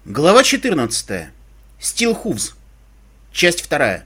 Глава 14. Стил Хувз. Часть 2.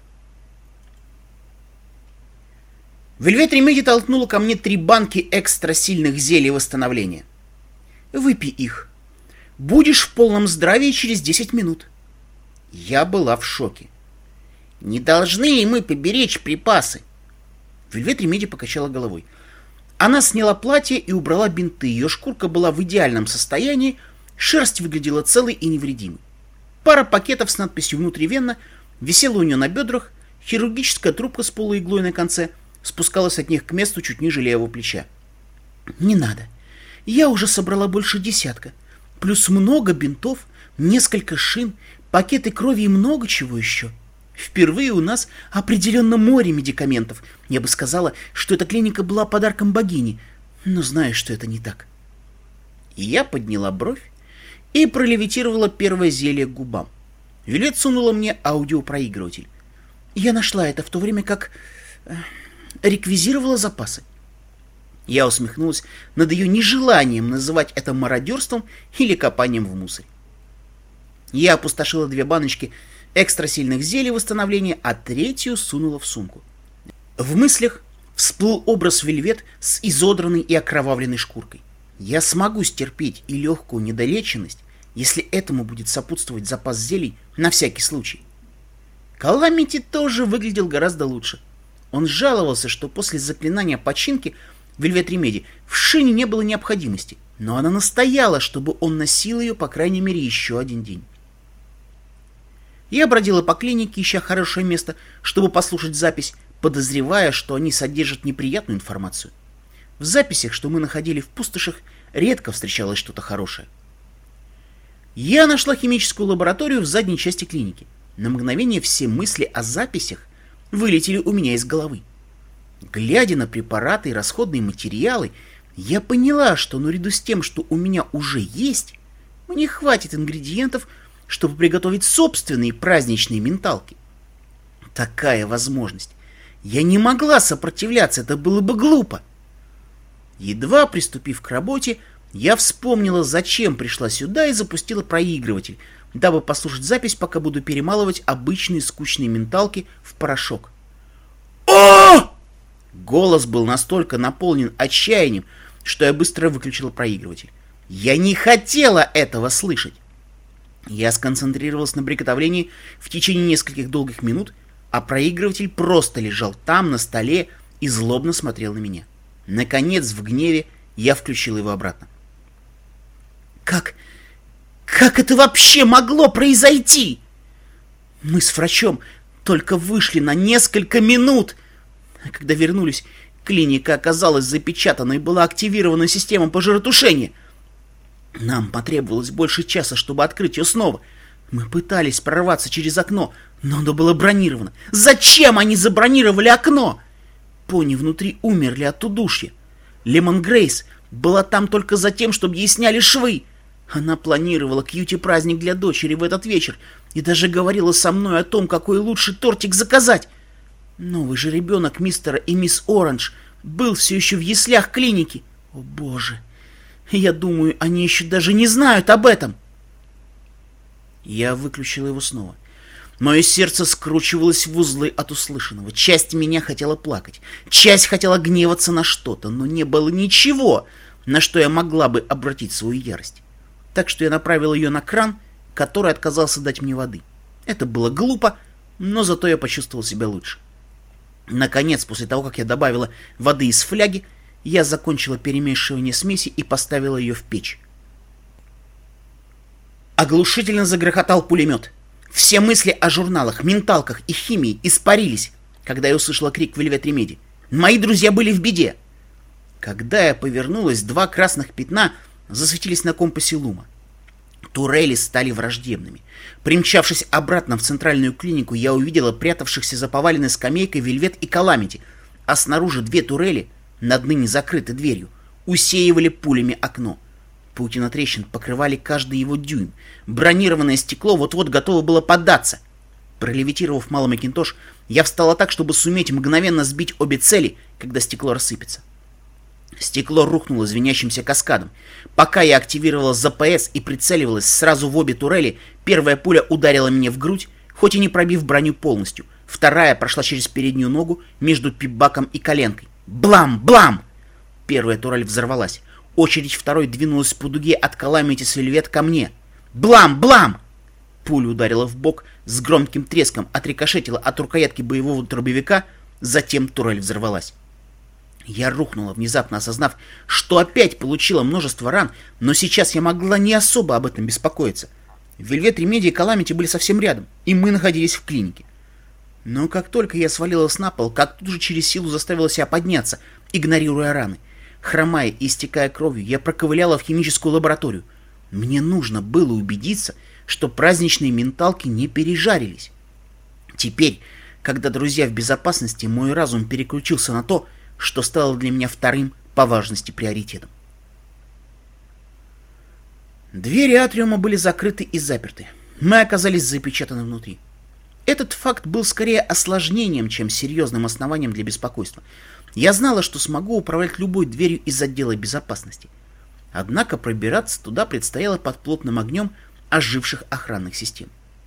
Вельвет Ремеди толкнула ко мне 3 банки экстра сильных зелий восстановления. «Выпей их. Будешь в полном здравии через 10 минут». Я была в шоке. «Не должны ли мы поберечь припасы?» Вельвет Ремеди покачала головой. Она сняла платье и убрала бинты. Ее шкурка была в идеальном состоянии, шерсть выглядела целой и невредимой. Пара пакетов с надписью «Внутривенно» висела у нее на бедрах, хирургическая трубка с полуиглой на конце спускалась от них к месту чуть ниже левого плеча. «Не надо. Я уже собрала больше 10, плюс много бинтов, несколько шин, пакеты крови и много чего еще. Впервые у нас определенно море медикаментов. Я бы сказала, что эта клиника была подарком богини, но знаю, что это не так». И я подняла бровь и пролевитировала первое зелье к губам. Вилет сунула мне аудиопроигрыватель. Я нашла это в то время, как реквизировала запасы. Я усмехнулась над ее нежеланием называть это мародерством или копанием в мусоре. Я опустошила 2 баночки экстра сильных зелий восстановления, а 3-ю сунула в сумку. В мыслях всплыл образ Вельвет с изодранной и окровавленной шкуркой. Я смогу стерпеть и легкую недолеченность, если этому будет сопутствовать запас зелий на всякий случай. Каламити тоже выглядел гораздо лучше. Он жаловался, что после заклинания починки Вельвет Ремеди в шине не было необходимости, но она настояла, чтобы он носил ее по крайней мере еще 1 день. Я бродила по клинике, ища хорошее место, чтобы послушать запись, подозревая, что они содержат неприятную информацию. В записях, что мы находили в пустошах, редко встречалось что-то хорошее. Я нашла химическую лабораторию в задней части клиники. На мгновение все мысли о записях вылетели у меня из головы. Глядя на препараты и расходные материалы, я поняла, что наряду с тем, что у меня уже есть, мне хватит ингредиентов, чтобы приготовить собственные праздничные менталки. Такая возможность. Я не могла сопротивляться, это было бы глупо. Едва приступив к работе, я вспомнила, зачем пришла сюда, и запустила проигрыватель, дабы послушать запись, пока буду перемалывать обычные скучные менталки в порошок. О! Голос был настолько наполнен отчаянием, что я быстро выключила проигрыватель. Я не хотела этого слышать. Я сконцентрировалась на приготовлении в течение нескольких долгих минут, а проигрыватель просто лежал там, на столе, и злобно смотрел на меня. Наконец, в гневе, я включил его обратно. Как это вообще могло произойти? Мы с врачом только вышли на несколько минут. А когда вернулись, клиника оказалась запечатана и была активирована система пожаротушения. Нам потребовалось больше часа, чтобы открыть ее снова. Мы пытались прорваться через окно, но оно было бронировано. Зачем они забронировали окно? Пони внутри умерли от удушья. Лемон Грейс была там только за тем, чтобы ей сняли швы. Она планировала кьюти-праздник для дочери в этот вечер и даже говорила со мной о том, какой лучший тортик заказать. Новый же ребенок мистера и мисс Оранж был все еще в яслях клиники. О боже, я думаю, они еще даже не знают об этом. Я выключил его снова. Мое сердце скручивалось в узлы от услышанного. Часть меня хотела плакать, часть хотела гневаться на что-то, но не было ничего, на что я могла бы обратить свою ярость. Так что я направил ее на кран, который отказался дать мне воды. Это было глупо, но зато я почувствовал себя лучше. Наконец, после того, как я добавила воды из фляги, я закончила перемешивание смеси и поставила ее в печь. Оглушительно загрохотал пулемет. Все мысли о журналах, менталках и химии испарились, когда я услышала крик Вельвет Ремеди. Мои друзья были в беде. Когда я повернулась, 2 красных пятна засветились на компасе Лума. Турели стали враждебными. Примчавшись обратно в центральную клинику, я увидела прятавшихся за поваленной скамейкой Вельвет и Каламити, а снаружи 2 турели, над ныне закрытой дверью, усеивали пулями окно. Паутина трещин покрывали каждый его дюйм. Бронированное стекло вот-вот готово было поддаться. Пролевитировав малый Макинтош, я встала так, чтобы суметь мгновенно сбить обе цели, когда стекло рассыпется. Стекло рухнуло звенящимся каскадом. Пока я активировала ЗПС и прицеливалась сразу в обе турели, первая пуля ударила меня в грудь, хоть и не пробив броню полностью. Вторая прошла через переднюю ногу между пипбаком и коленкой. Блам! Блам! Первая турель взорвалась. Очередь второй двинулась по дуге от Calamity Velvet ко мне. Блам! Блам! Пуля ударила в бок с громким треском, отрикошетила от рукоятки боевого дробовика, затем турель взорвалась. Я рухнула, внезапно осознав, что опять получила множество ран, но сейчас я могла не особо об этом беспокоиться. Velvet Remedy и Calamity были совсем рядом, и мы находились в клинике. Но как только я свалилась на пол, как тут же через силу заставила себя подняться, игнорируя раны. Хромая и истекая кровью, я проковыляла в химическую лабораторию. Мне нужно было убедиться, что праздничные менталки не пережарились. Теперь, когда друзья в безопасности, мой разум переключился на то, что стало для меня вторым по важности приоритетом. Двери атриума были закрыты и заперты. Мы оказались запечатаны внутри. Этот факт был скорее осложнением, чем серьезным основанием для беспокойства. Я знала, что смогу управлять любой дверью из отдела безопасности. Однако пробираться туда предстояло под плотным огнем оживших охранных систем.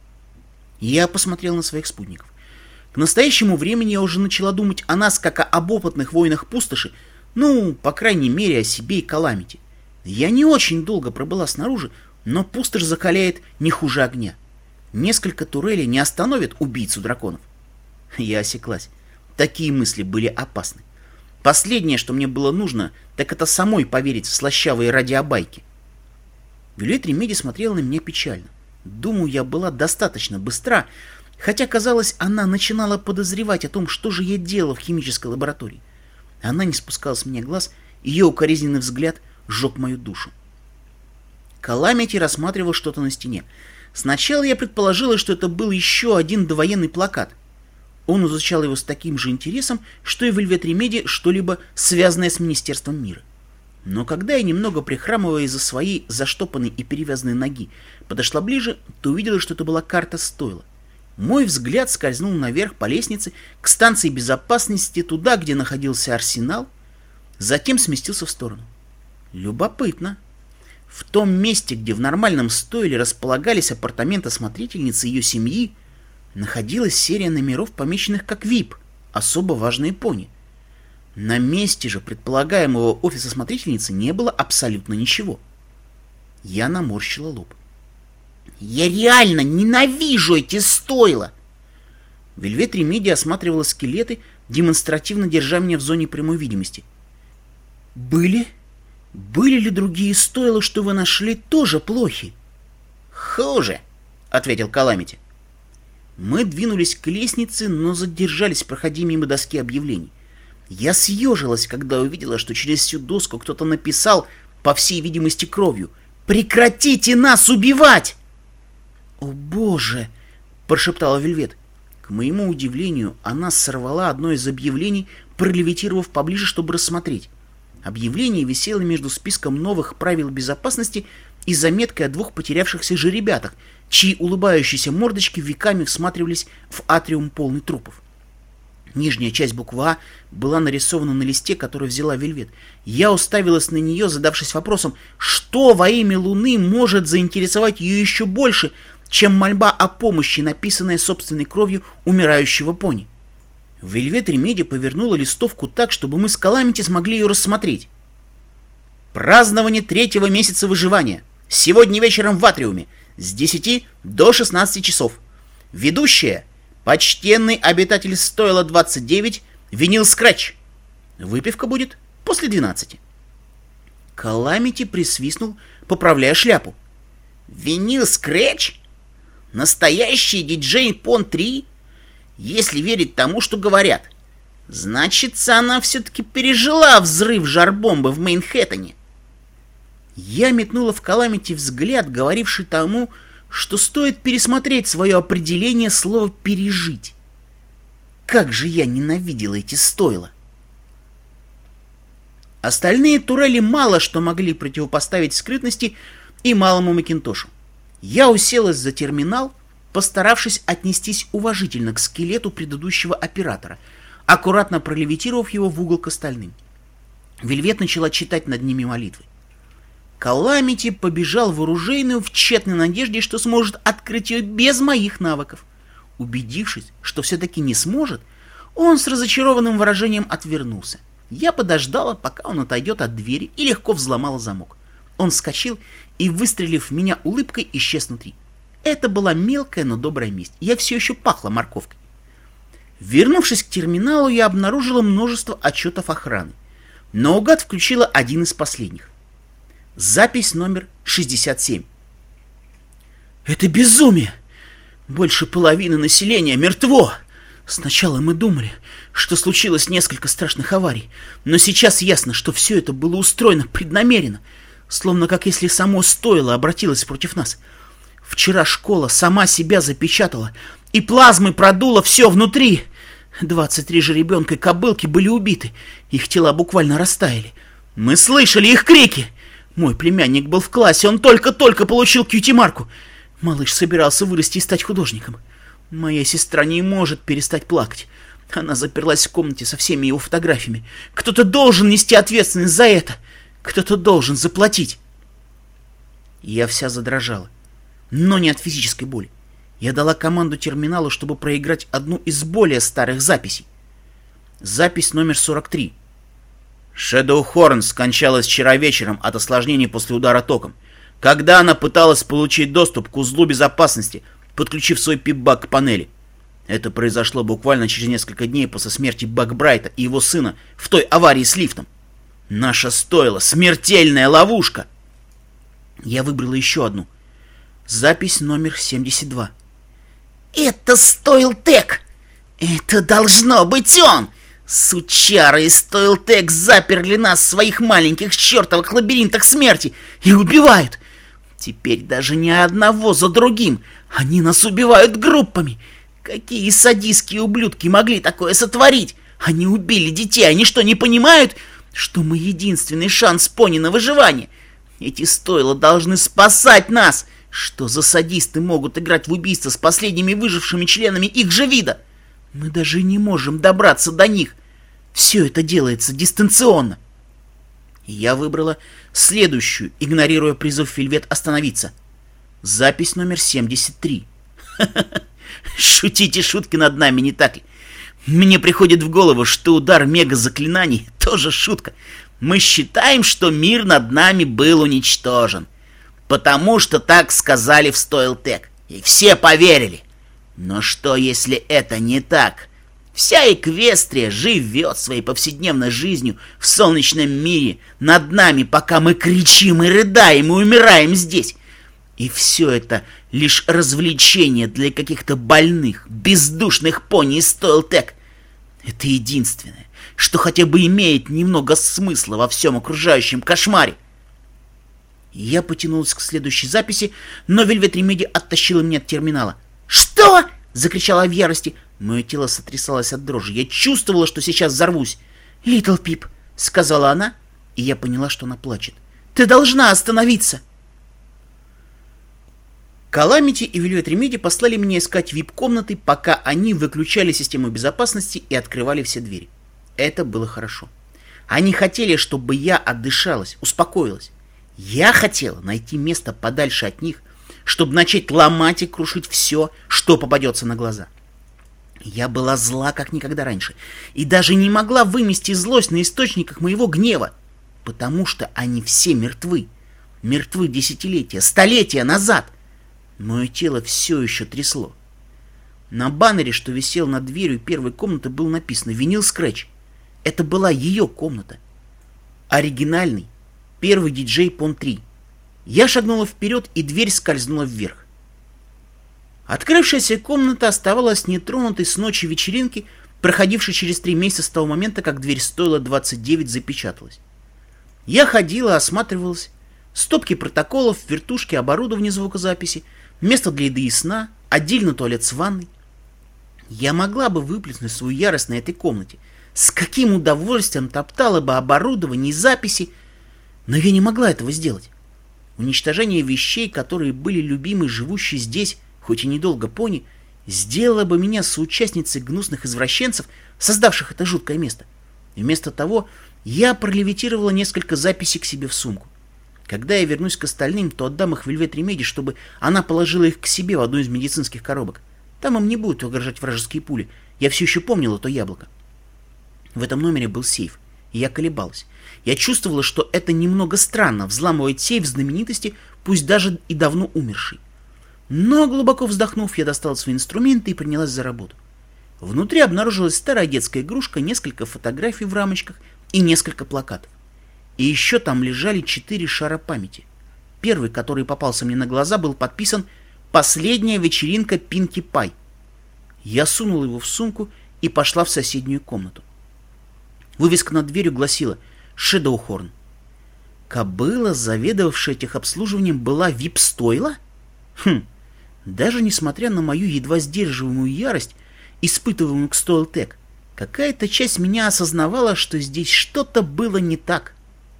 Я посмотрел на своих спутников. К настоящему времени я уже начала думать о нас, как об опытных воинах пустоши, ну, по крайней мере, о себе и Calamity. Я не очень долго пробыла снаружи, но пустошь закаляет не хуже огня. Несколько турелей не остановят убийцу драконов. Я осеклась. Такие мысли были опасны. Последнее, что мне было нужно, так это самой поверить в слащавые радиобайки. Velvet Remedy смотрела на меня печально. Думаю, я была достаточно быстра, хотя, казалось, она начинала подозревать о том, что же я делала в химической лаборатории. Она не спускала с меня глаз, ее укоризненный взгляд сжег мою душу. Calamity рассматривал что-то на стене. Сначала я предположила, что это был еще один довоенный плакат. Он изучал его с таким же интересом, что и Velvet Remedy что-либо связанное с Министерством мира. Но когда я, немного прихрамывая из-за своей заштопанной и перевязанной ноги, подошла ближе, то увидела, что это была карта стойла. Мой взгляд скользнул наверх по лестнице к станции безопасности, туда, где находился арсенал, затем сместился в сторону. Любопытно. В том месте, где в нормальном стойле располагались апартаменты смотрительницы и ее семьи, находилась серия номеров, помеченных как VIP, особо важные пони. На месте же предполагаемого офиса смотрительницы не было абсолютно ничего. Я наморщила лоб. Я реально ненавижу эти стойла! Velvet Remedy осматривала скелеты, демонстративно держа меня в зоне прямой видимости. Были ли другие стойла, что вы нашли, тоже плохи? Хуже, ответил Calamity. Мы двинулись к лестнице, но задержались, проходя мимо доски объявлений. Я съежилась, когда увидела, что через всю доску кто-то написал, по всей видимости кровью: «Прекратите нас убивать!» «О боже!» — прошептала Вельвет. К моему удивлению, она сорвала одно из объявлений, пролевитировав поближе, чтобы рассмотреть. Объявление висело между списком новых правил безопасности и заметкой о двух потерявшихся жеребятах, чьи улыбающиеся мордочки веками всматривались в атриум, полный трупов. Нижняя часть буквы «А» была нарисована на листе, который взяла Вельвет. Я уставилась на нее, задавшись вопросом, что во имя Луны может заинтересовать ее еще больше, чем мольба о помощи, написанная собственной кровью умирающего пони. Velvet Remedy повернула листовку так, чтобы мы с Calamity смогли ее рассмотреть. Празднование 3-го месяца выживания. Сегодня вечером в Атриуме с 10 до 16 часов. Ведущая — почтенный обитатель стойла 29 Винил Скретч. Выпивка будет после 12. Calamity присвистнул, поправляя шляпу. Винил Скретч? Настоящий диджей Пон 3? Если верить тому, что говорят. Значится, она все-таки пережила взрыв жар-бомбы в Мейнхэттене. Я метнула в Calamity взгляд, говоривший тому, что стоит пересмотреть свое определение слова «пережить». Как же я ненавидела эти стойла! Остальные турели мало что могли противопоставить скрытности и малому Макинтошу. Я уселась за терминал, постаравшись отнестись уважительно к скелету предыдущего оператора, аккуратно пролевитировав его в угол к остальным. Вельвет начала читать над ними молитвы. Каламити побежал в оружейную в тщетной надежде, что сможет открыть ее без моих навыков. Убедившись, что все-таки не сможет, он с разочарованным выражением отвернулся. Я подождала, пока он отойдет от двери, и легко взломала замок. Он вскочил и, выстрелив в меня улыбкой, исчез внутри. Это была мелкая, но добрая месть. Я все еще пахла морковкой. Вернувшись к терминалу, я обнаружила множество отчетов охраны. Наугад включила один из последних. Запись номер 67. Это безумие! Больше половины населения мертво! Сначала мы думали, что случилось несколько страшных аварий, но сейчас ясно, что все это было устроено преднамеренно, словно как если само стойло обратилось против нас. Вчера школа сама себя запечатала, и плазмой продуло все внутри. 23 жеребенка и кобылки были убиты, их тела буквально растаяли. Мы слышали их крики. Мой племянник был в классе, он только-только получил кьюти-марку. Малыш собирался вырасти и стать художником. Моя сестра не может перестать плакать. Она заперлась в комнате со всеми его фотографиями. Кто-то должен нести ответственность за это. Кто-то должен заплатить. Я вся задрожала, но не от физической боли. Я дала команду терминалу, чтобы проиграть одну из более старых записей. Запись номер 43. Шэдоу Хорн скончалась вчера вечером от осложнений после удара током, когда она пыталась получить доступ к узлу безопасности, подключив свой пип-бак к панели. Это произошло буквально через несколько дней после смерти Бакбрайта и его сына в той аварии с лифтом. Наша стойло смертельная ловушка. Я выбрала еще одну. Запись номер 72. Это Стоилтек! Это должно быть он! Сучары из Стоилтек заперли нас в своих маленьких чертовых лабиринтах смерти и убивают. Теперь даже не одного за другим. Они нас убивают группами. Какие садистские ублюдки могли такое сотворить? Они убили детей. Они что, не понимают, что мы единственный шанс пони на выживание? Эти стойла должны спасать нас. Что за садисты могут играть в убийство с последними выжившими членами их же вида? Мы даже не можем добраться до них. Все это делается дистанционно. Я выбрала следующую, игнорируя призыв Вельвет остановиться. Запись номер 73. Шутите шутки над нами, не так ли? Мне приходит в голову, что удар мега-заклинаний тоже шутка. Мы считаем, что мир над нами был уничтожен. Потому что так сказали в Стоилтек. И все поверили. Но что, если это не так? Вся Эквестрия живет своей повседневной жизнью в солнечном мире над нами, пока мы кричим и рыдаем и умираем здесь. И все это лишь развлечение для каких-то больных, бездушных пони из Стоилтек. Это единственное, что хотя бы имеет немного смысла во всем окружающем кошмаре. Я потянулась к следующей записи, но Вельвет Ремеди оттащила меня от терминала. «Что?» — закричала в ярости. Мое тело сотрясалось от дрожи. Я чувствовала, что сейчас взорвусь. «Литл Пип», — сказала она, и я поняла, что она плачет. «Ты должна остановиться!» Каламити и Вельвет Ремеди послали меня искать вип-комнаты, пока они выключали систему безопасности и открывали все двери. Это было хорошо. Они хотели, чтобы я отдышалась, успокоилась. Я хотела найти место подальше от них, чтобы начать ломать и крушить все, что попадется на глаза. Я была зла, как никогда раньше, и даже не могла вымести злость на источниках моего гнева, потому что они все мертвы. Мертвы десятилетия, столетия назад. Мое тело все еще трясло. На баннере, что висел над дверью первой комнаты, было написано «Винил Скретч». Это была ее комната. Оригинальный первый диджей Пон 3. Я шагнула вперед, и дверь скользнула вверх. Открывшаяся комната оставалась нетронутой с ночи вечеринки, проходившей через 3 месяца с того момента, как дверь Стойла 29 запечаталась. Я ходила, осматривалась. Стопки протоколов, вертушки, оборудование звукозаписи, место для еды и сна, отдельно туалет с ванной. Я могла бы выплеснуть свою ярость на этой комнате. С каким удовольствием топтала бы оборудование и записи, но я не могла этого сделать. Уничтожение вещей, которые были любимы живущей здесь, хоть и недолго пони, сделало бы меня соучастницей гнусных извращенцев, создавших это жуткое место. Вместо того я пролевитировала несколько записей к себе в сумку. Когда я вернусь к остальным, то отдам их Вельвет Ремеди, чтобы она положила их к себе в одну из медицинских коробок. Там им не будут угрожать вражеские пули. Я все еще помнила то яблоко. В этом номере был сейф, и я колебалась. Я чувствовала, что это немного странно — взламывать сейф знаменитости, пусть даже и давно умершей. Но, глубоко вздохнув, я достала свои инструменты и принялась за работу. Внутри обнаружилась старая детская игрушка, несколько фотографий в рамочках и несколько плакатов. И еще там лежали 4 шара памяти. Первый, который попался мне на глаза, был подписан «Последняя вечеринка Пинки Пай». Я сунула его в сумку и пошла в соседнюю комнату. Вывеска над дверью гласила «Шэдоухорн». Кобыла, заведовавшая техобслуживанием, была вип-стойла? Даже несмотря на мою едва сдерживаемую ярость, испытываемую к Стойлтек, какая-то часть меня осознавала, что здесь что-то было не так.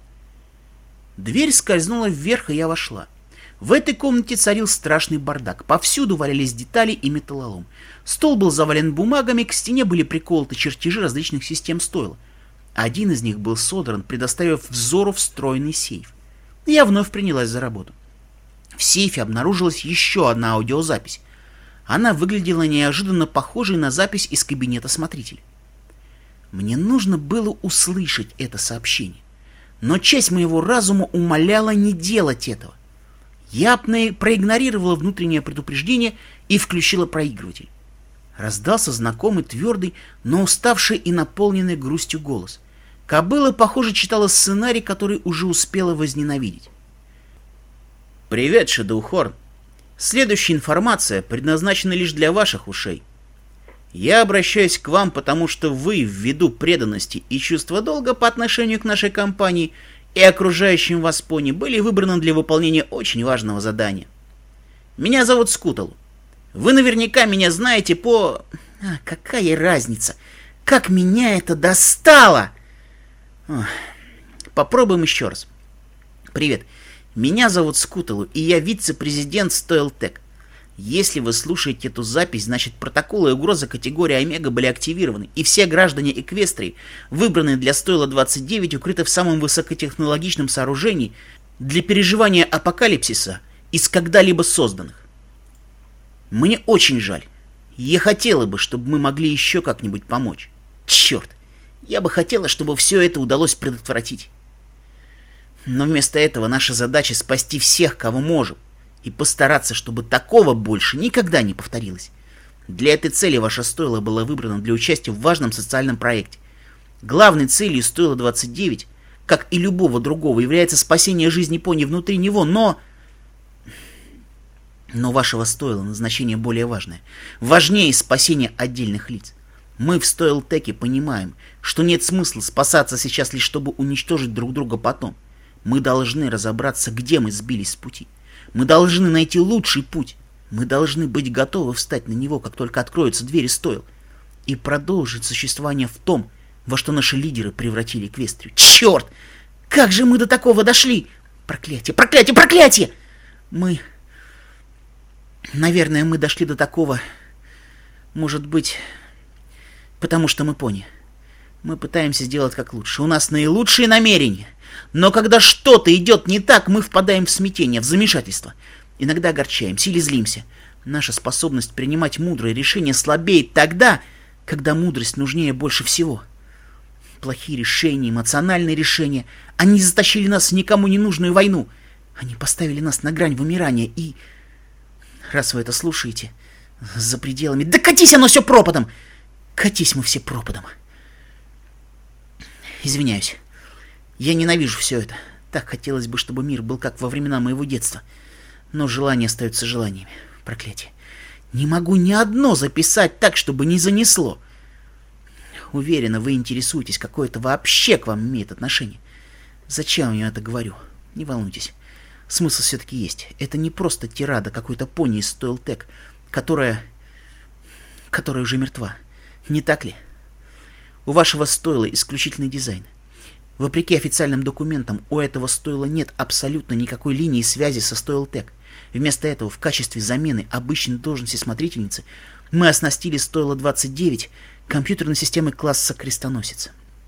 Дверь скользнула вверх, и я вошла. В этой комнате царил страшный бардак. Повсюду валялись детали и металлолом. Стол был завален бумагами, к стене были приколоты чертежи различных систем стойла. Один из них был содран, предоставив взору встроенный сейф. Я вновь принялась за работу. В сейфе обнаружилась еще одна аудиозапись. Она выглядела неожиданно похожей на запись из кабинета смотрителя. Мне нужно было услышать это сообщение, но часть моего разума умоляла не делать этого. Я проигнорировала внутреннее предупреждение и включила проигрыватель. Раздался знакомый, твердый, но уставший и наполненный грустью голос. Кобыла, похоже, читала сценарий, который уже успела возненавидеть. «Привет, Шэдоухорн. Следующая информация предназначена лишь для ваших ушей. Я обращаюсь к вам, потому что вы, ввиду преданности и чувства долга по отношению к нашей компании и окружающим вас пони, были выбраны для выполнения очень важного задания. Меня зовут Скуталу. Вы наверняка меня знаете по... какая разница? Как меня это достало! Попробуем еще раз. Привет. Меня зовут Скуталу, и я вице-президент Стойлтек. Если вы слушаете эту запись, значит протоколы и угрозы категории Омега были активированы, и все граждане Эквестрии, выбранные для Стойла 29, укрыты в самом высокотехнологичном сооружении для переживания апокалипсиса из когда-либо созданных. Мне очень жаль. Я хотела бы, чтобы мы могли еще как-нибудь помочь. Черт! Я бы хотела, чтобы все это удалось предотвратить. Но вместо этого наша задача — спасти всех, кого можем, и постараться, чтобы такого больше никогда не повторилось. Для этой цели ваше стойло было выбрано для участия в важном социальном проекте. Главной целью Стойла 29, как и любого другого, является спасение жизни пони внутри него, но вашего стойла назначение более важное. Важнее спасения отдельных лиц. Мы в Стойлтеке понимаем, что нет смысла спасаться сейчас лишь чтобы уничтожить друг друга потом. Мы должны разобраться, где мы сбились с пути. Мы должны найти лучший путь. Мы должны быть готовы встать на него, как только откроются двери стойл, и продолжить существование в том, во что наши лидеры превратили Эквестрию. Черт! Как же мы до такого дошли? Проклятие, проклятие, проклятие! Наверное, мы дошли до такого, может быть, потому что мы пони. Мы пытаемся сделать как лучше. У нас наилучшие намерения. Но когда что-то идет не так, мы впадаем в смятение, в замешательство. Иногда огорчаемся или злимся. Наша способность принимать мудрые решения слабеет тогда, когда мудрость нужнее больше всего. Плохие решения, эмоциональные решения, они затащили нас в никому не нужную войну. Они поставили нас на грань вымирания. И, раз вы это слушаете, за пределами... Да катись оно все пропадом! Катись мы все пропадом. Извиняюсь. Я ненавижу все это. Так хотелось бы, чтобы мир был как во времена моего детства. Но желания остаются желаниями. Проклятие. Не могу ни одно записать так, чтобы не занесло. Уверена, вы интересуетесь, какое это вообще к вам имеет отношение. Зачем я это говорю? Не волнуйтесь. Смысл все-таки есть. Это не просто тирада какой-то пони из Стойлтек, которая уже мертва. Не так ли? У вашего стойла исключительный дизайн. Вопреки официальным документам, у этого стойла нет абсолютно никакой линии связи со Стойлтек. Вместо этого, в качестве замены обычной должности смотрительницы, мы оснастили стойло 29 компьютерной системой класса Крестоносец.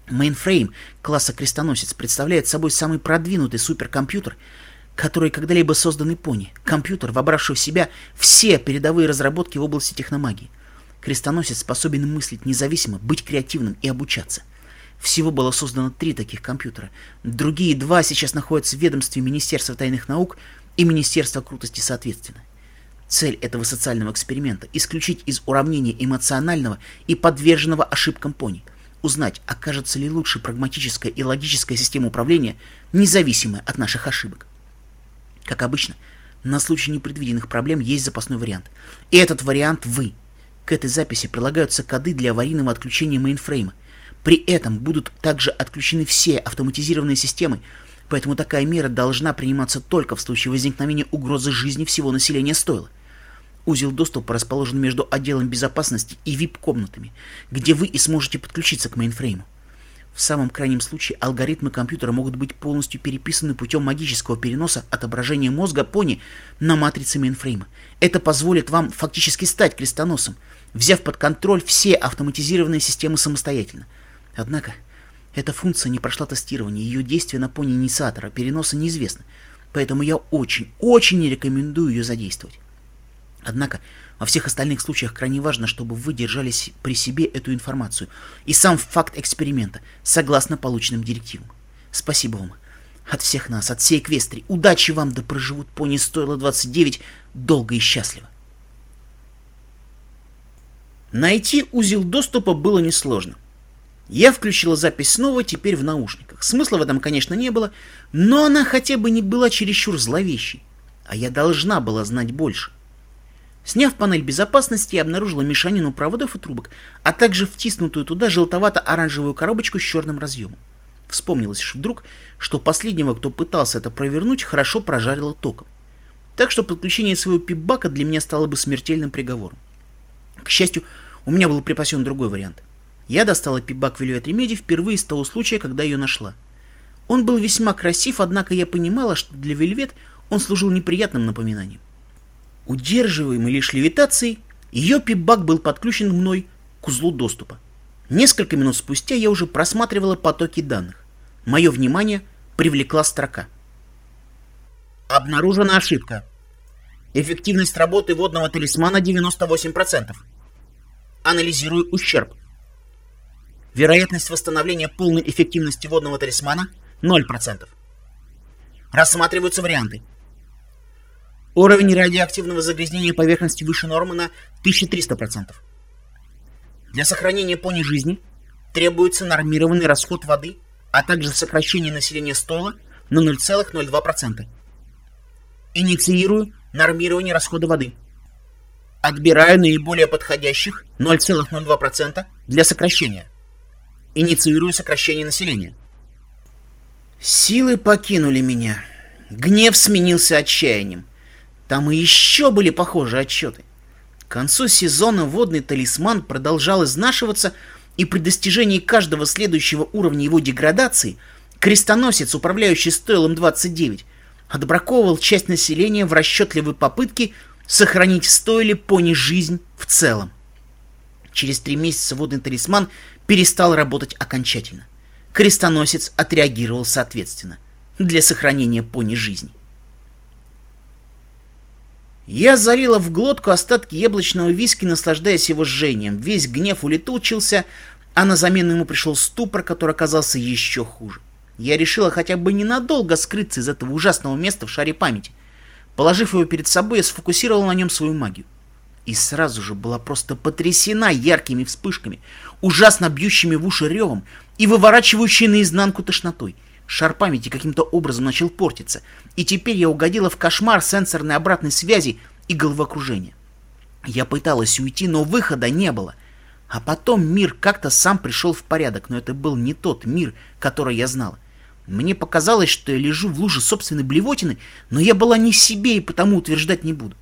Мейнфрейм класса Крестоносец представляет собой самый продвинутый суперкомпьютер, который когда-либо созданный пони. Компьютер, вобравший в себя все передовые разработки в области техномагии. Крестоносец способен мыслить независимо, быть креативным и обучаться. Всего было создано 3 таких компьютера. Другие 2 сейчас находятся в ведомстве Министерства тайных наук и Министерства крутости соответственно. Цель этого социального эксперимента — исключить из уравнения эмоционального и подверженного ошибкам пони. Узнать, окажется ли лучше прагматическая и логическая система управления, независимая от наших ошибок. Как обычно, на случай непредвиденных проблем есть запасной вариант. И этот вариант вы. К этой записи прилагаются коды для аварийного отключения мейнфрейма. При этом будут также отключены все автоматизированные системы, поэтому такая мера должна приниматься только в случае возникновения угрозы жизни всего населения стойла. Узел доступа расположен между отделом безопасности и VIP-комнатами, где вы и сможете подключиться к мейнфрейму. В самом крайнем случае алгоритмы компьютера могут быть полностью переписаны путем магического переноса отображения мозга пони на матрице мейнфрейма. Это позволит вам фактически стать крестоносом, взяв под контроль все автоматизированные системы самостоятельно. Однако, эта функция не прошла тестирование, ее действие на пони инициатора переноса неизвестно, поэтому я очень не рекомендую ее задействовать. Однако, во всех остальных случаях крайне важно, чтобы вы держали при себе эту информацию и сам факт эксперимента, согласно полученным директивам. Спасибо вам. От всех нас, от всей Эквестрии. Удачи вам, да проживут пони Стойла 29 долго и счастливо. Найти узел доступа было несложно. Я включила запись снова, теперь в наушниках. Смысла в этом, конечно, не было, но она хотя бы не была чересчур зловещей. А я должна была знать больше. Сняв панель безопасности, я обнаружила мешанину проводов и трубок, а также втиснутую туда желтовато-оранжевую коробочку с черным разъемом. Вспомнилось вдруг, что последнего, кто пытался это провернуть, хорошо прожарило током. Так что подключение своего пип-бака для меня стало бы смертельным приговором. К счастью, у меня был припасен другой вариант. Я достала пип-бак Velvet Remedy впервые с того случая, когда ее нашла. Он был весьма красив, однако я понимала, что для Velvet он служил неприятным напоминанием. Удерживаемый лишь левитацией, ее пип-бак был подключен мной к узлу доступа. Несколько минут спустя я уже просматривала потоки данных. Мое внимание привлекла строка. Обнаружена ошибка. Эффективность работы водного талисмана 98%. Анализирую ущерб. Вероятность восстановления полной эффективности водного талисмана 0%. Рассматриваются варианты. Уровень радиоактивного загрязнения поверхности выше нормы на 1300%. Для сохранения пони жизни требуется нормированный расход воды, а также сокращение населения стойла на 0,02%. Инициирую нормирование расхода воды. Отбираю наиболее подходящих 0,02% для сокращения. Инициирую сокращение населения. Силы покинули меня. Гнев сменился отчаянием. Там и еще были похожие отчеты. К концу сезона водный талисман продолжал изнашиваться, и при достижении каждого следующего уровня его деградации крестоносец, управляющий стойлом 29, отбраковывал часть населения в расчетливой попытке сохранить в стойле пони жизнь в целом. Через 3 месяца водный талисман перестал работать окончательно. Крестоносец отреагировал соответственно для сохранения пони жизни. Я залила в глотку остатки яблочного виски, наслаждаясь его жжением. Весь гнев улетучился, а на замену ему пришел ступор, который оказался еще хуже. Я решила хотя бы ненадолго скрыться из этого ужасного места в шаре памяти. Положив его перед собой, я сфокусировала на нем свою магию. И сразу же была просто потрясена яркими вспышками, ужасно бьющими в уши ревом и выворачивающей наизнанку тошнотой. Шар памяти каким-то образом начал портиться, и теперь я угодила в кошмар сенсорной обратной связи и головокружения. Я пыталась уйти, но выхода не было. А потом мир как-то сам пришел в порядок, но это был не тот мир, который я знала. Мне показалось, что я лежу в луже собственной блевотины, но я была не в себе и потому утверждать не буду.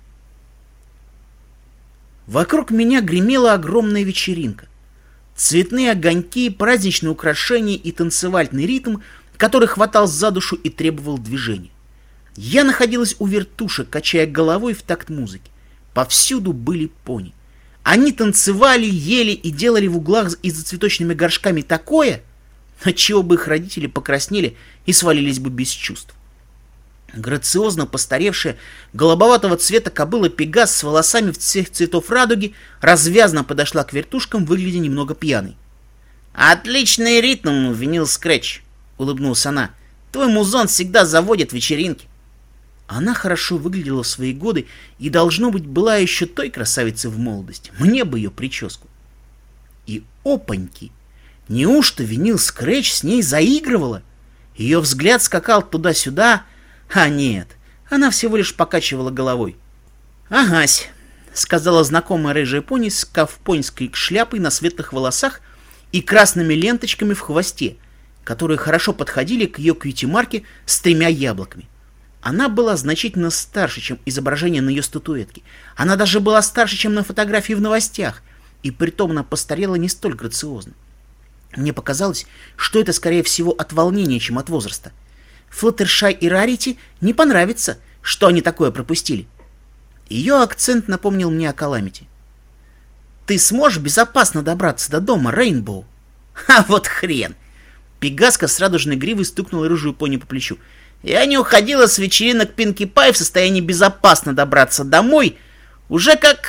Вокруг меня гремела огромная вечеринка. Цветные огоньки, праздничные украшения и танцевальный ритм, который хватал за душу и требовал движения. Я находилась у вертушек, качая головой в такт музыки. Повсюду были пони. Они танцевали, ели и делали в углах и за цветочными горшками такое, отчего бы их родители покраснели и свалились бы без чувств. Грациозно постаревшая, голубоватого цвета кобыла Пегас с волосами всех цветов радуги развязно подошла к вертушкам, выглядя немного пьяной. «Отличный ритм, винил Скретч», — улыбнулась она. «Твой музон всегда заводит вечеринки». Она хорошо выглядела в свои годы и, должно быть, была еще той красавицей в молодости. Мне бы ее прическу. И опаньки! Неужто винил Скретч с ней заигрывала? Ее взгляд скакал туда-сюда. А нет, она всего лишь покачивала головой. «Агась», — сказала знакомая рыжая пони с ковпойской шляпой на светлых волосах и красными ленточками в хвосте, которые хорошо подходили к ее кьюти-марке с 3 яблоками. Она была значительно старше, чем изображение на ее статуэтке. Она даже была старше, чем на фотографии в новостях, и притом она постарела не столь грациозно. Мне показалось, что это скорее всего от волнения, чем от возраста. Флаттершай и Рарити не понравится, что они такое пропустили. Ее акцент напомнил мне о Каламити. «Ты сможешь безопасно добраться до дома, Рейнбоу?» «А вот хрен!» Пегаска с радужной гривой стукнула рыжую пони по плечу. «Я не уходила с вечеринок Пинки Пай в состоянии безопасно добраться домой уже как...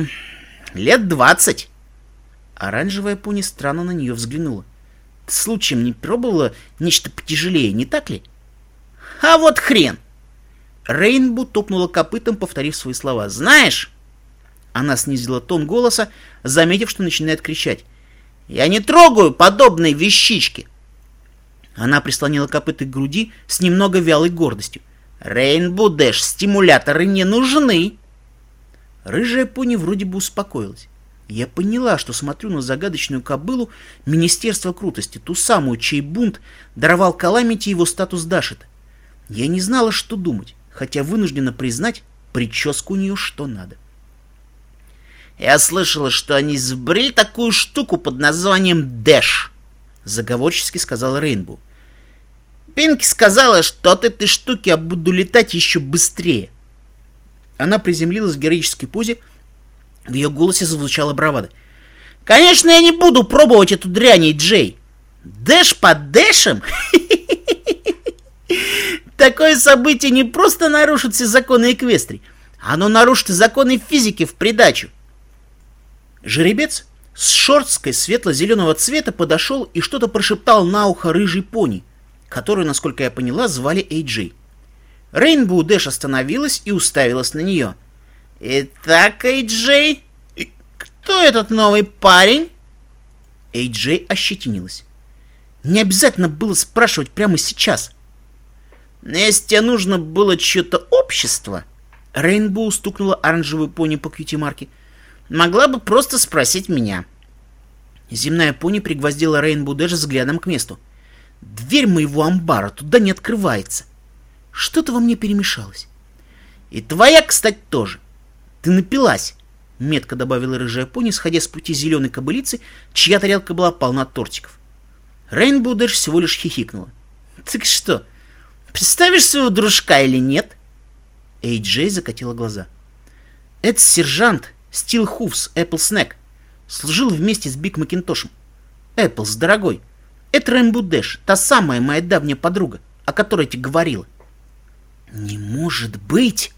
лет 20. Оранжевая пони странно на нее взглянула. «Ты случаем не пробовала нечто потяжелее, не так ли?» «А вот хрен!» Рейнбу топнула копытом, повторив свои слова. «Знаешь...» Она снизила тон голоса, заметив, что начинает кричать. «Я не трогаю подобные вещички!» Она прислонила копыты к груди с немного вялой гордостью. «Рейнбу Дэш, стимуляторы не нужны!» Рыжая пони вроде бы успокоилась. Я поняла, что смотрю на загадочную кобылу Министерства крутости, ту самую, чей бунт даровал Каламити его статус Дашита. Я не знала, что думать, хотя вынуждена признать, прическа у нее что надо. «Я слышала, что они изобрели такую штуку под названием Дэш», — заговорчески сказала Рейнбоу. «Пинки сказала, что от этой штуки я буду летать еще быстрее». Она приземлилась в героической позе, в ее голосе зазвучала бравада. «Конечно, я не буду пробовать эту дрянь, Джей. Дэш под дэшем? Такое событие не просто нарушит все законы Эквестрии, оно нарушит и законы физики в придачу». Жеребец с шорсткой светло-зеленого цвета подошел и что-то прошептал на ухо рыжей пони, которую, насколько я поняла, звали Эй-Джей. Рейнбоу Дэш остановилась и уставилась на нее. «Итак, Эй-Джей, кто этот новый парень?» Эй-Джей ощетинилась. Не обязательно было спрашивать прямо сейчас. «Если тебе нужно было чье-то общество...» Рейнбоу стукнула оранжевую пони по кьюти-марке. «Могла бы просто спросить меня». Земная пони пригвоздила Рейнбоу Дэш взглядом к месту. «Дверь моего амбара туда не открывается. Что-то во мне перемешалось. И твоя, кстати, тоже. Ты напилась», — метко добавила рыжая пони, сходя с пути зеленой кобылицы, чья тарелка была полна тортиков. Рейнбоу Дэш всего лишь хихикнула. «Так что, представишь своего дружка или нет?» Эй-Джей закатила глаза. «Это сержант Стил Хуфс, Эппл Снэк. Служил вместе с Биг Макинтошем. Эпплс, дорогой, это Рейнбоу Дэш, та самая моя давняя подруга, о которой я тебе говорила». «Не может быть!»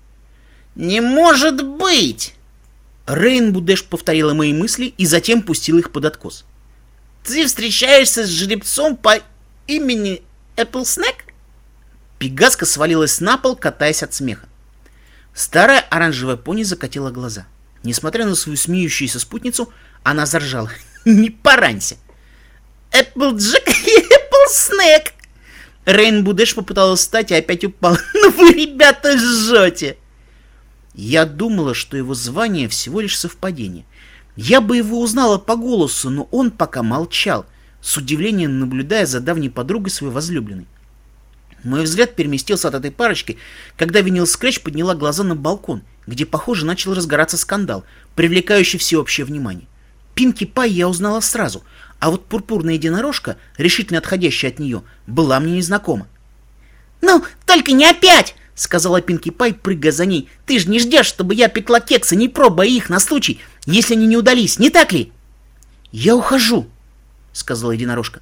«Не может быть!» Рейнбоу Дэш повторила мои мысли и затем пустила их под откос. «Ты встречаешься с жеребцом по имени Эппл Снэк?» Пегаска свалилась на пол, катаясь от смеха. Старая оранжевая пони закатила глаза. Несмотря на свою смеющуюся спутницу, она заржала. «Не поранься!» «Эпплджек и Эппл Снэк!» Рейнбоу Дэш попыталась встать и опять упала. «Ну вы, ребята, жжете!» Я думала, что его звание всего лишь совпадение. Я бы его узнала по голосу, но он пока молчал, с удивлением наблюдая за давней подругой своей возлюбленной. Мой взгляд переместился от этой парочки, когда Винил Скретч подняла глаза на балкон, где, похоже, начал разгораться скандал, привлекающий всеобщее внимание. Пинки Пай я узнала сразу, а вот пурпурная единорожка, решительно отходящая от нее, была мне незнакома. «Ну, только не опять!» — сказала Пинки Пай, прыгая за ней. «Ты же не ждешь, чтобы я пекла кексы, не пробуя их на случай, если они не удались, не так ли?» «Я ухожу», — сказала единорожка.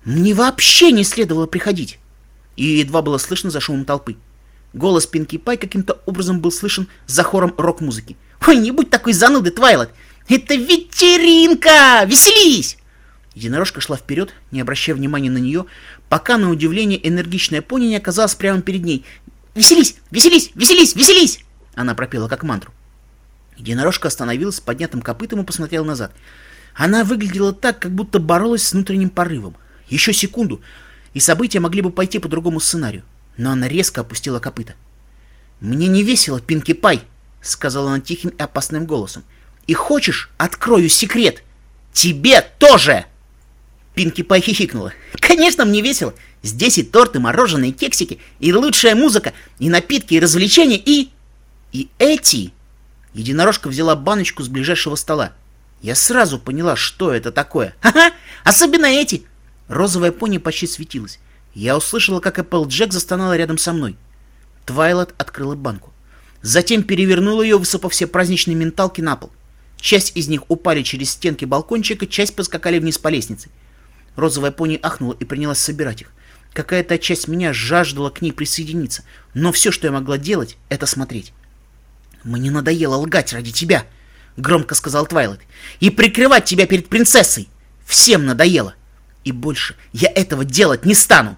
Мне вообще не следовало приходить. И едва было слышно за шумом толпы. Голос Пинки Пай каким-то образом был слышен за хором рок-музыки. «Ой, не будь такой занудой, Твайлайт! Это вечеринка! Веселись!» Единорожка шла вперед, не обращая внимания на нее, пока, на удивление, энергичная пони не оказалась прямо перед ней. «Веселись! Веселись! Веселись! Веселись!» Она пропела как мантру. Единорожка остановилась с поднятым копытом и посмотрела назад. Она выглядела так, как будто боролась с внутренним порывом. Еще секунду, и события могли бы пойти по другому сценарию. Но она резко опустила копыта. «Мне не весело, Пинки Пай», — сказала она тихим и опасным голосом. «И хочешь, открою секрет? Тебе тоже!» Пинки Пай хихикнула. «Конечно, мне весело. Здесь и торты, мороженое, и кексики, и лучшая музыка, и напитки, и развлечения, и эти...» Единорожка взяла баночку с ближайшего стола. Я сразу поняла, что это такое. «Ха-ха! Особенно эти!» Розовая пони почти светилась. Я услышала, как Эпплджек застонала рядом со мной. Твайлайт открыла банку. Затем перевернула ее, высыпав все праздничные менталки на пол. Часть из них упали через стенки балкончика, часть поскакали вниз по лестнице. Розовая пони ахнула и принялась собирать их. Какая-то часть меня жаждала к ней присоединиться, но все, что я могла делать, это смотреть. «Мне надоело лгать ради тебя», — громко сказал Твайлайт, — «и прикрывать тебя перед принцессой. Всем надоело. И больше я этого делать не стану».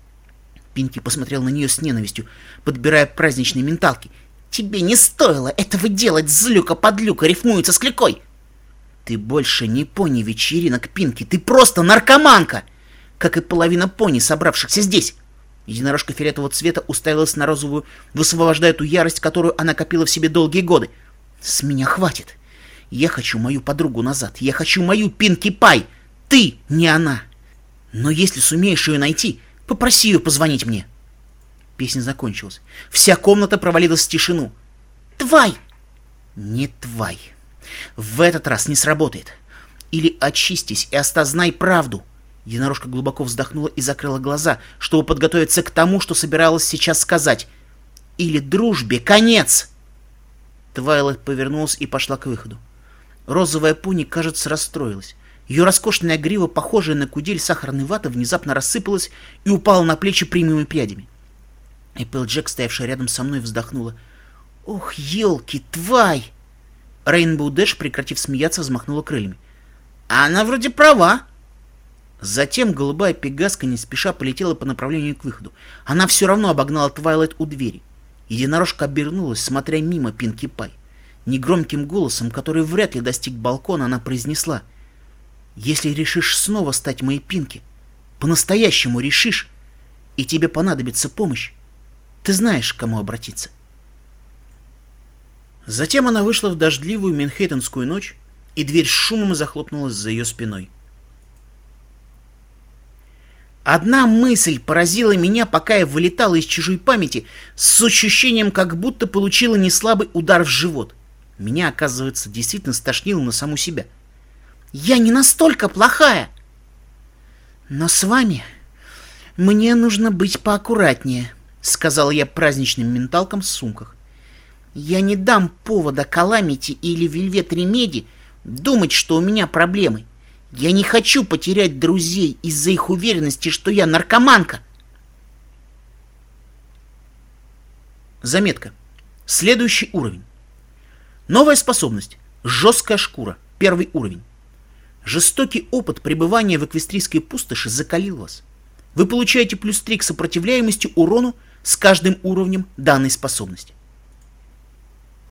Пинки посмотрел на нее с ненавистью, подбирая праздничные менталки. «Тебе не стоило этого делать, злюка-подлюка рифмуется с кликой!» «Ты больше не пони вечеринок, Пинки, ты просто наркоманка! Как и половина пони, собравшихся здесь!» Единорожка фиолетового цвета уставилась на розовую, высвобождая ту ярость, которую она копила в себе долгие годы. «С меня хватит! Я хочу мою подругу назад! Я хочу мою Пинки Пай! Ты не она! Но если сумеешь ее найти, попроси ее позвонить мне!» Песня закончилась. Вся комната провалилась в тишину. «Твай!» «Не твай. В этот раз не сработает. Или очистись и осознай правду». Единорожка глубоко вздохнула и закрыла глаза, чтобы подготовиться к тому, что собиралась сейчас сказать. «Или дружбе конец!» Твайлайт повернулась и пошла к выходу. Розовая пони, кажется, расстроилась. Ее роскошная грива, похожая на кудель сахарной ваты, внезапно рассыпалась и упала на плечи прямыми прядями. Эпплджек, стоявшая рядом со мной, вздохнула. «Ох, елки, твай!» Рейнбоу Дэш, прекратив смеяться, взмахнула крыльями. «А она вроде права!» Затем голубая пегаска не спеша полетела по направлению к выходу. Она все равно обогнала Твайлайт у двери. Единорожка обернулась, смотря мимо Пинки Пай. Негромким голосом, который вряд ли достиг балкона, она произнесла: «Если решишь снова стать моей Пинки, по-настоящему решишь, и тебе понадобится помощь, ты знаешь, к кому обратиться». Затем она вышла в дождливую Манхэттенскую ночь, и дверь с шумом захлопнулась за ее спиной. Одна мысль поразила меня, пока я вылетала из чужой памяти с ощущением, как будто получила неслабый удар в живот. Меня, оказывается, действительно стошнило на саму себя. «Я не настолько плохая!» «Но с вами мне нужно быть поаккуратнее», — сказала я праздничным менталкам в сумках. «Я не дам повода Каламити или Вельвет Ремеди думать, что у меня проблемы. Я не хочу потерять друзей из-за их уверенности, что я наркоманка». Заметка. Следующий уровень. Новая способность. Жесткая шкура. 1 уровень. Жестокий опыт пребывания в эквестрийской пустоши закалил вас. Вы получаете +3 к сопротивляемости урону с каждым уровнем данной способности.